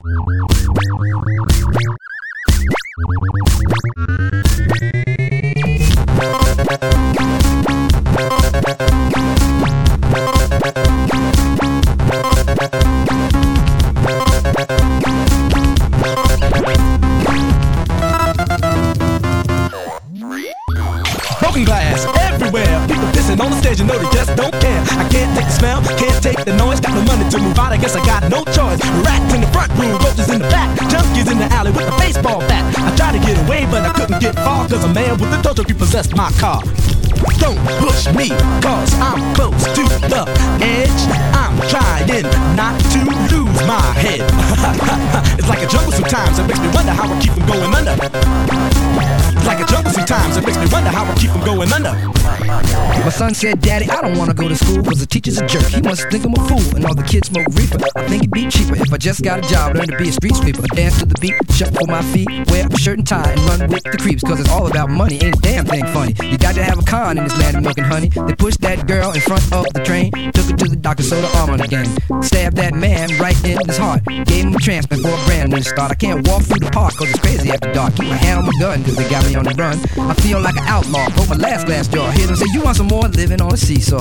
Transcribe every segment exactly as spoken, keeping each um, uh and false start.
Broken glass everywhere, people pissing on the stage, you know they just don't care. I can't take the smell, can't take the noise, got no money to move out, I guess I got no choice. Rats in the front room, roaches in the back, junkies in the alley with a baseball bat. I tried to get away, but I couldn't get far, cause a man with a tow truck repossessed my car. Don't push me, cause I'm close to the edge. I'm trying not to lose my head. It's like a jungle sometimes, it makes me wonder how I keep from going under. It's like a jungle sometimes, it makes me wonder how I keep from going under. My son said, Daddy, I don't wanna go to school cause the teacher's a jerk. He must think I'm a fool and all the kids smoke reefer. I think it'd be cheaper if I just got a job, learn to be a street sweeper. Dance to the beat, shuffle my feet, wear a shirt and tie and run with the creeps. Cause it's all about money, ain't a damn thing funny. You got to have a con in this land of milk and honey. They pushed that girl in front of the train, took her to the doctor, sewed her arm on again. Stabbed that man right in his heart, gave him a transplant for a brand new start. I can't walk through the park cause it's crazy after dark. Keep my hand on my gun cause they got me on the run. I feel like an outlaw, broke my last glass jaw. Hear them say, you want some more? Living on a seesaw.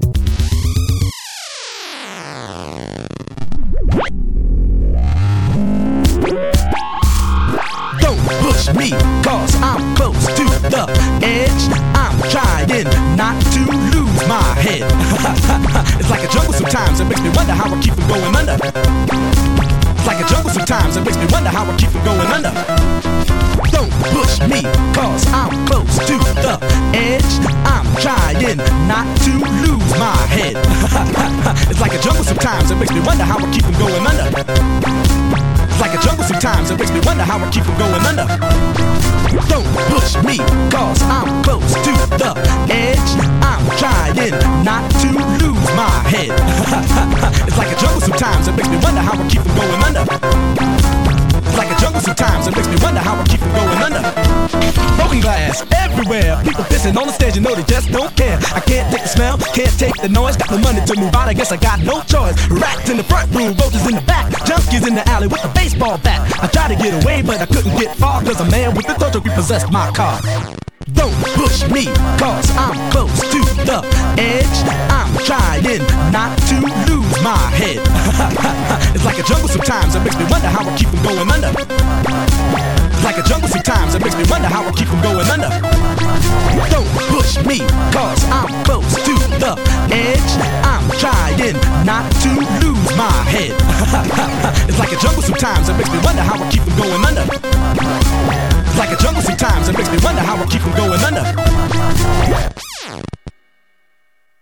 Don't push me, cause I'm close to the edge. I'm trying not to lose my head. It's like a jungle sometimes, it makes me wonder how I keep from going under. It's like a jungle sometimes, it makes me wonder how I keep from going under. Don't push me, cause I'm close to the edge. I'm trying not to lose my head. It's like a jungle sometimes, it makes me wonder how I keep from going under. It's like a jungle sometimes, it makes me wonder how I keep from going under. Don't push me, cause I'm close to the edge. I'm trying not to lose my head. It's like a jungle sometimes, it makes me wonder how I keep from going under. It's like a jungle sometimes, it makes me wonder how I keep from going under. Broken glass everywhere, people pissing on the stage, you know they just don't care. I can't take the smell, can't take the noise, got no money to move out, I guess I got no choice. Rats in the front room, roaches in the back, junkies in the alley with a baseball bat. I tried to get away, but I couldn't get far, cause a man with a tow truck repossessed my car. Don't push me, cause I'm close to the edge. I'm trying not to lose my head. It's like a jungle sometimes, it makes me wonder how I keep from going under. It's like a jungle sometimes, it makes me wonder how I keep from going under. Don't push me, cause I'm close to the edge. I'm trying not to lose my head. It's like a jungle sometimes, it makes me wonder how I keep from going under. It's like a jungle sometimes, it makes me wonder how I keep from going under.